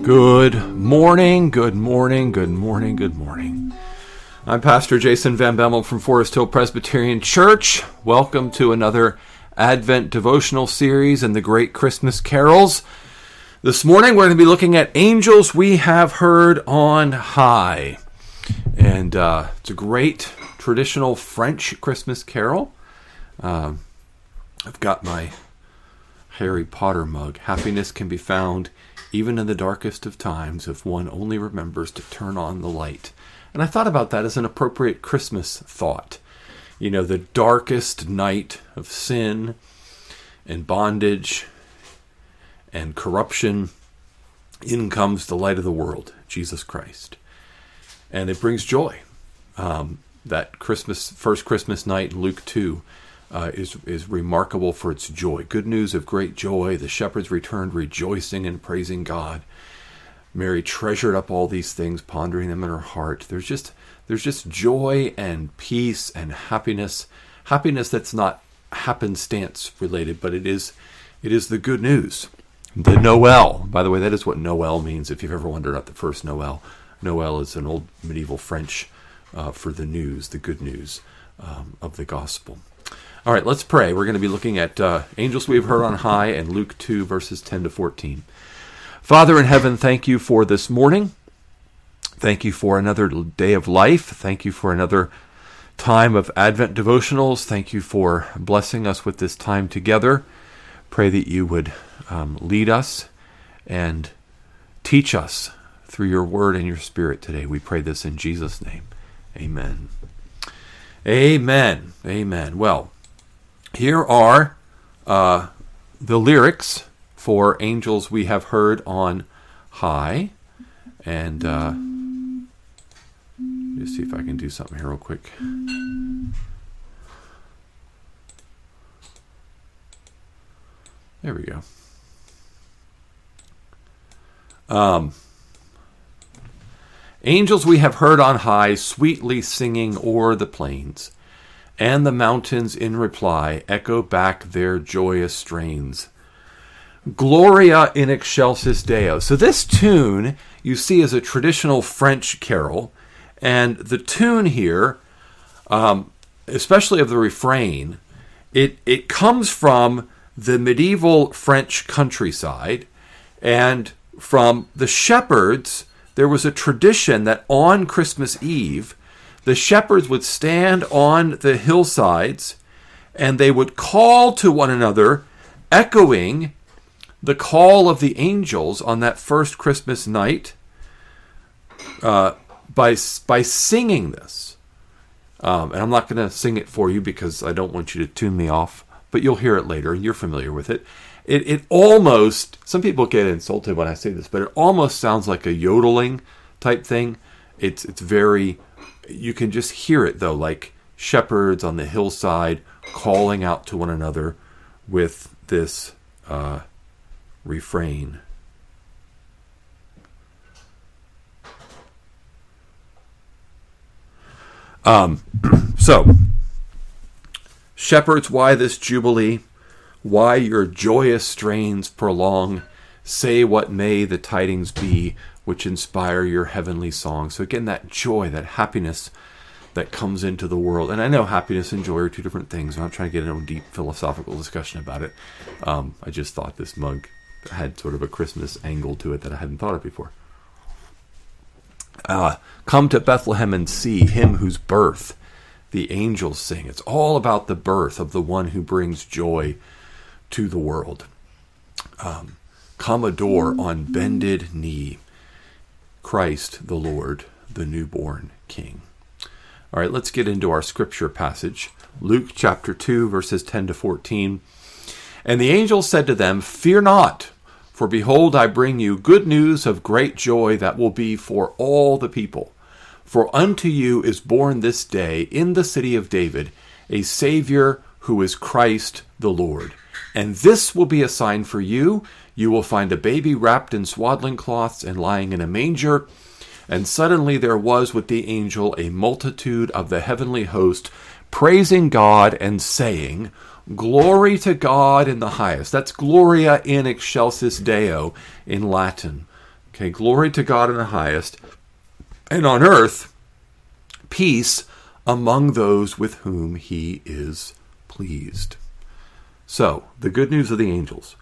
Good morning, good morning, good morning, good morning. I'm Pastor Jason Van Bemmel from Forest Hill Presbyterian Church. Welcome to another Advent devotional series and the great Christmas carols. This morning we're going to be looking at Angels We Have Heard on High. And it's a great traditional French Christmas carol. I've got my Harry Potter mug. Happiness can be found even in the darkest of times if one only remembers to turn on the light. And I thought about that as an appropriate Christmas thought. You know, the darkest night of sin and bondage and corruption, in comes the light of the world, Jesus Christ. And it brings joy. That first Christmas night in Luke 2 is remarkable for its joy. Good news of great joy. The shepherds returned rejoicing and praising God. Mary treasured up all these things, pondering them in her heart. There's just joy and peace and happiness. Happiness that's not happenstance related, but it is the good news. The Noel. By the way, that is what Noel means, if you've ever wondered about the first Noel. Noel is an old medieval French for the news, the good news of the gospel. All right, let's pray. We're going to be looking at Angels We Have Heard on High and Luke 2, verses 10 to 14. Father in heaven, thank you for this morning. Thank you for another day of life. Thank you for another time of Advent devotionals. Thank you for blessing us with this time together. Pray that you would lead us and teach us through your word and your spirit today. We pray this in Jesus' name. Amen. Amen. Amen. Well, here are the lyrics for Angels We Have Heard on High. And let's see if I can do something here real quick. There we go. Angels we have heard on high, sweetly singing o'er the plains, and the mountains in reply echo back their joyous strains. Gloria in excelsis Deo. So this tune you see is a traditional French carol, and the tune here, especially of the refrain, it comes from the medieval French countryside, and from the shepherds. There was a tradition that on Christmas Eve, the shepherds would stand on the hillsides and they would call to one another, echoing the call of the angels on that first Christmas night by singing this. And I'm not going to sing it for you because I don't want you to tune me off, but you'll hear it later. You're familiar with it. It almost, some people get insulted when I say this, but it almost sounds like a yodeling type thing. It's very, you can just hear it though, like shepherds on the hillside calling out to one another with this refrain. So, shepherds, why this jubilee? Why your joyous strains prolong? Say what may the tidings be which inspire your heavenly song. So again, that joy, that happiness that comes into the world. And I know happiness and joy are two different things. I'm not trying to get into a deep philosophical discussion about it. I just thought this mug had sort of a Christmas angle to it that I hadn't thought of before. Come to Bethlehem and see him whose birth the angels sing. It's all about the birth of the one who brings joy to the world. Come adore on bended knee Christ the Lord, the newborn King. All right, let's get into our scripture passage. Luke chapter 2, verses 10 to 14. And the angel said to them, Fear not, for behold, I bring you good news of great joy that will be for all the people. For unto you is born this day in the city of David a Savior who is Christ the Lord. And this will be a sign for you. You will find a baby wrapped in swaddling cloths and lying in a manger. And suddenly there was with the angel a multitude of the heavenly host, praising God and saying, Glory to God in the highest. That's Gloria in excelsis Deo in Latin. Okay, glory to God in the highest, and on earth, peace among those with whom he is pleased. So, the good news of the angels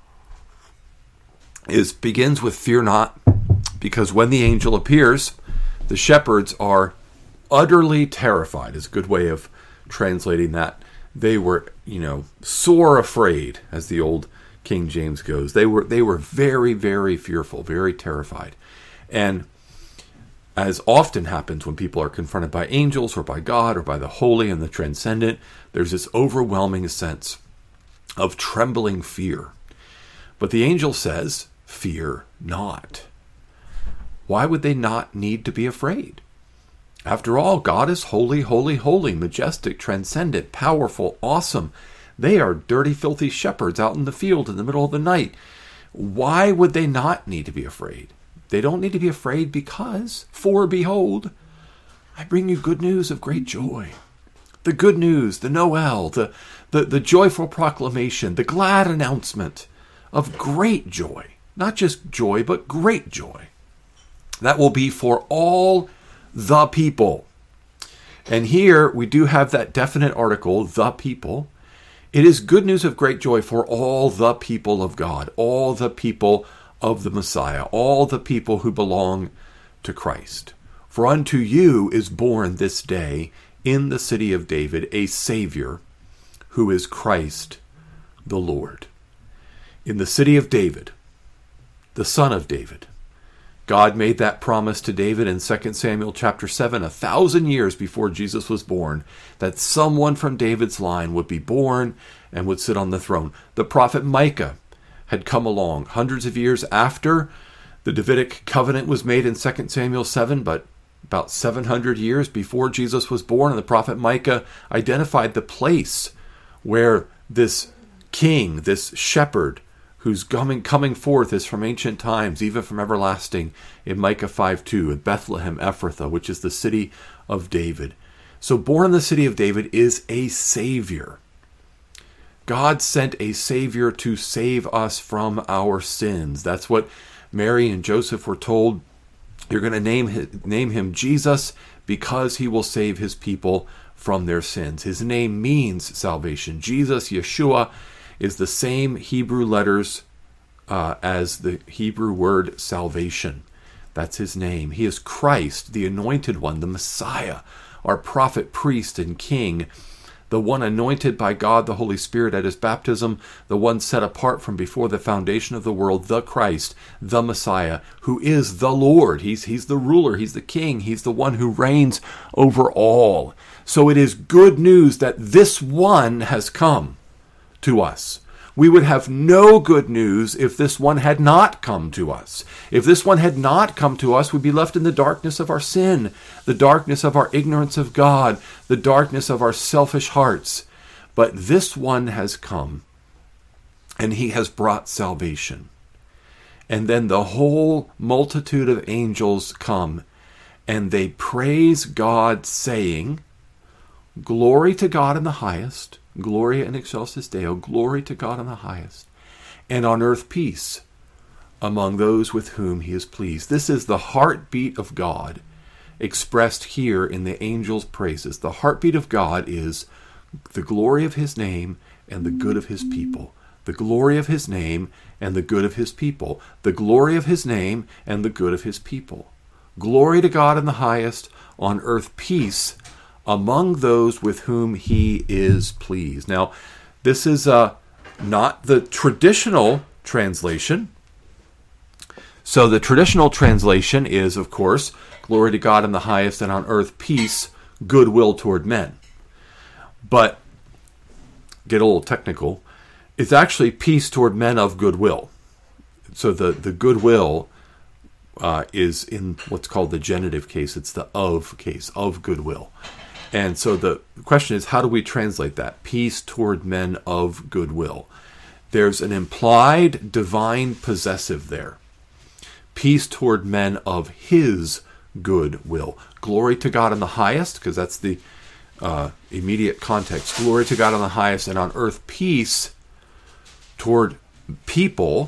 begins with fear not, because when the angel appears, the shepherds are utterly terrified, is a good way of translating that. They were, sore afraid, as the old King James goes. They were very, very fearful, very terrified. And as often happens when people are confronted by angels or by God or by the holy and the transcendent, there's this overwhelming sense of trembling fear. But the angel says, fear not. Why would they not need to be afraid? After all, God is holy, holy, holy, majestic, transcendent, powerful, awesome. They are dirty, filthy shepherds out in the field in the middle of the night. Why would they not need to be afraid? They don't need to be afraid because, for behold, I bring you good news of great joy. The good news, the Noel, the joyful proclamation, the glad announcement of great joy. Not just joy, but great joy. That will be for all the people. And here we do have that definite article, the people. It is good news of great joy for all the people of God, all the people of the Messiah, all the people who belong to Christ. For unto you is born this day in the city of David a Savior, who is Christ the Lord. In the city of David, the son of David, God made that promise to David in 2 Samuel chapter 7, 1,000 years before Jesus was born, that someone from David's line would be born and would sit on the throne. The prophet Micah had come along hundreds of years after the Davidic covenant was made in 2 Samuel 7, but about 700 years before Jesus was born, and the prophet Micah identified the place where this king, this shepherd, whose coming forth is from ancient times, even from everlasting, in Micah 5:2, in Bethlehem Ephrathah, which is the city of David. So born in the city of David is a Savior. God sent a Savior to save us from our sins. That's what Mary and Joseph were told. You're going to name him Jesus because he will save his people from their sins. His name means salvation. Jesus, Yeshua, is the same Hebrew letters as the Hebrew word salvation. That's his name. He is Christ, the anointed one, the Messiah, our prophet, priest, and king, the one anointed by God the Holy Spirit at his baptism, the one set apart from before the foundation of the world, the Christ, the Messiah, who is the Lord. He's the ruler, he's the king, he's the one who reigns over all. So it is good news that this one has come to us. We would have no good news if this one had not come to us. If this one had not come to us, we'd be left in the darkness of our sin, the darkness of our ignorance of God, the darkness of our selfish hearts. But this one has come, and he has brought salvation. And then the whole multitude of angels come, and they praise God, saying, Glory to God in the highest, Gloria in excelsis Deo, glory to God in the highest, and on earth peace among those with whom he is pleased. This is the heartbeat of God expressed here in the angels' praises. The heartbeat of God is the glory of his name and the good of his people. The glory of his name and the good of his people. The glory of his name and the good of his people. Glory to God in the highest, on earth peace among those with whom he is pleased. Now, this is not the traditional translation. So the traditional translation is, of course, glory to God in the highest, and on earth peace, goodwill toward men. But, get a little technical, it's actually peace toward men of goodwill. So the goodwill is in what's called the genitive case. It's the of case, of goodwill. And so the question is, how do we translate that? Peace toward men of goodwill. There's an implied divine possessive there. Peace toward men of his goodwill. Glory to God in the highest, because that's the immediate context. Glory to God in the highest, and on earth peace toward people,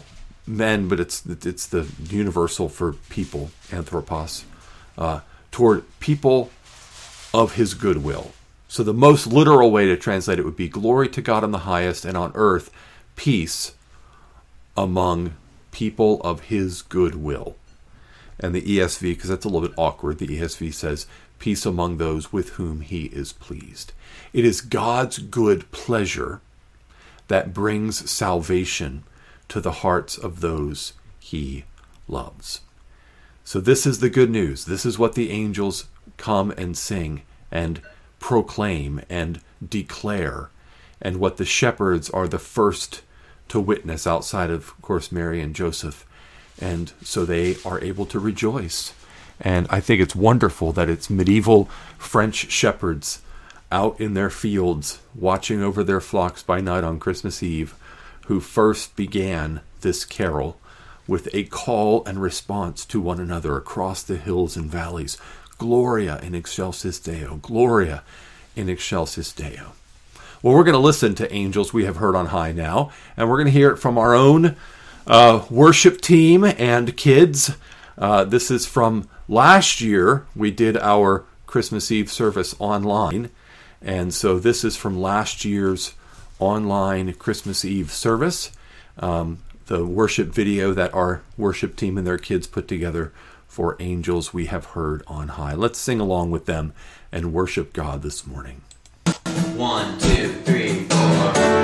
men, but it's the universal for people, anthropos, toward people of his goodwill. So the most literal way to translate it would be glory to God in the highest, and on earth peace among people of his goodwill. And the ESV, because that's a little bit awkward, the ESV says, peace among those with whom he is pleased. It is God's good pleasure that brings salvation to the hearts of those he loves. So this is the good news. This is what the angels come and sing and proclaim and declare, and what the shepherds are the first to witness outside of course, Mary and Joseph. And so they are able to rejoice. And I think it's wonderful that it's medieval French shepherds out in their fields watching over their flocks by night on Christmas Eve who first began this carol with a call and response to one another across the hills and valleys. Gloria in excelsis Deo, Gloria in excelsis Deo. Well, we're going to listen to Angels We Have Heard on High now, and we're going to hear it from our own worship team and kids. This is from last year. We did our Christmas Eve service online, and so this is from last year's online Christmas Eve service, the worship video that our worship team and their kids put together for Angels We Have Heard on High. Let's sing along with them and worship God this morning. 1, 2, 3, 4.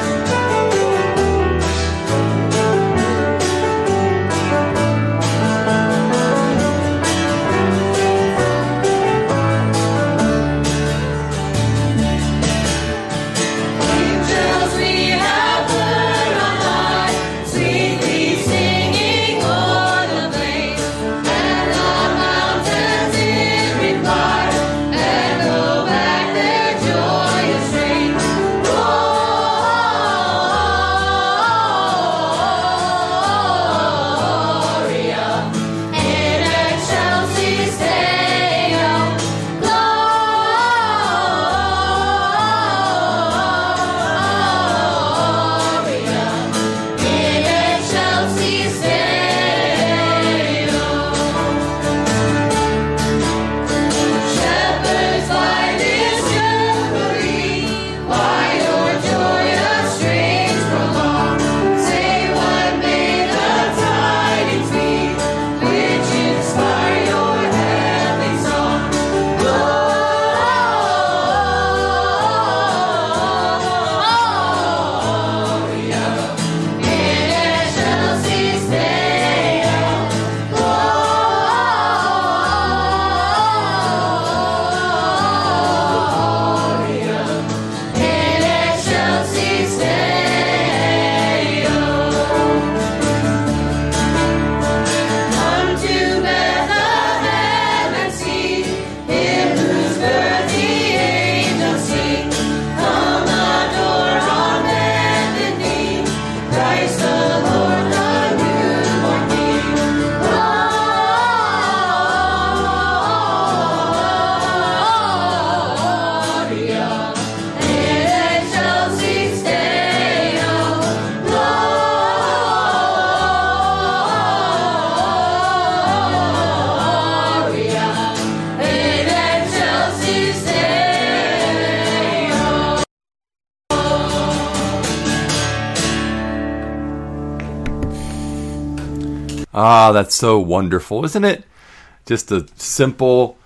Ah, that's so wonderful, isn't it? Just a simple,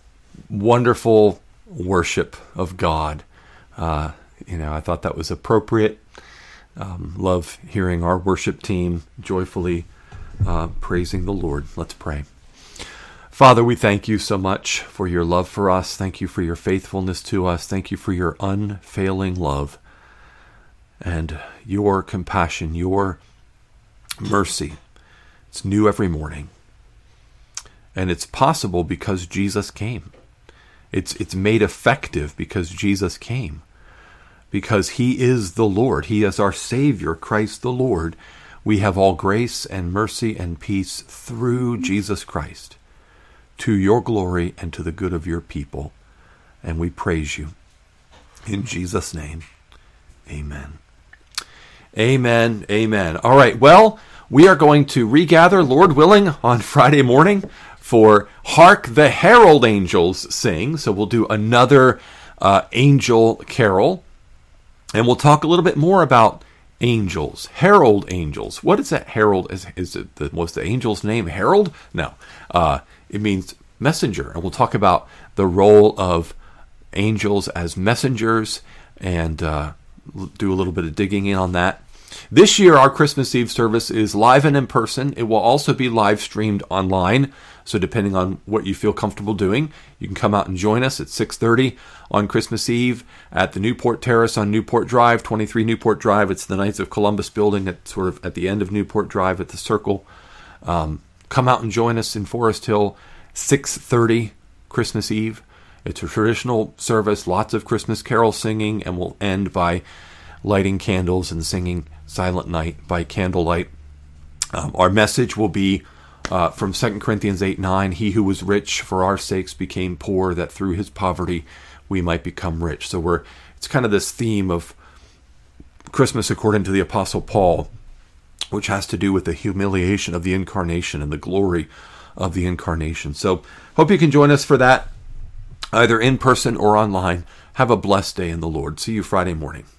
wonderful worship of God. I thought that was appropriate. Love hearing our worship team joyfully praising the Lord. Let's pray. Father, we thank you so much for your love for us. Thank you for your faithfulness to us. Thank you for your unfailing love and your compassion, your mercy. It's new every morning. And it's possible because Jesus came. It's made effective because Jesus came. Because he is the Lord. He is our Savior, Christ the Lord. We have all grace and mercy and peace through Jesus Christ, to your glory and to the good of your people. And we praise you. In Jesus' name, amen. Amen, amen. All right, well, we are going to regather, Lord willing, on Friday morning for Hark the Herald Angels Sing. So we'll do another angel carol, and we'll talk a little bit more about angels, herald angels. What is that herald? Is it was the angel's name Herald? No, it means messenger. And we'll talk about the role of angels as messengers and do a little bit of digging in on that. This year, our Christmas Eve service is live and in person. It will also be live streamed online. So depending on what you feel comfortable doing, you can come out and join us at 6:30 on Christmas Eve at the Newport Terrace on Newport Drive, 23 Newport Drive. It's the Knights of Columbus building at sort of at the end of Newport Drive at the Circle. Come out and join us in Forest Hill, 6:30 Christmas Eve. It's a traditional service, lots of Christmas carol singing, and we'll end by lighting candles and singing Silent Night by candlelight. Our message will be from 2 Corinthians 8:9, he who was rich for our sakes became poor, that through his poverty we might become rich. So it's kind of this theme of Christmas according to the Apostle Paul, which has to do with the humiliation of the incarnation and the glory of the incarnation. So hope you can join us for that, either in person or online. Have a blessed day in the Lord. See you Friday morning.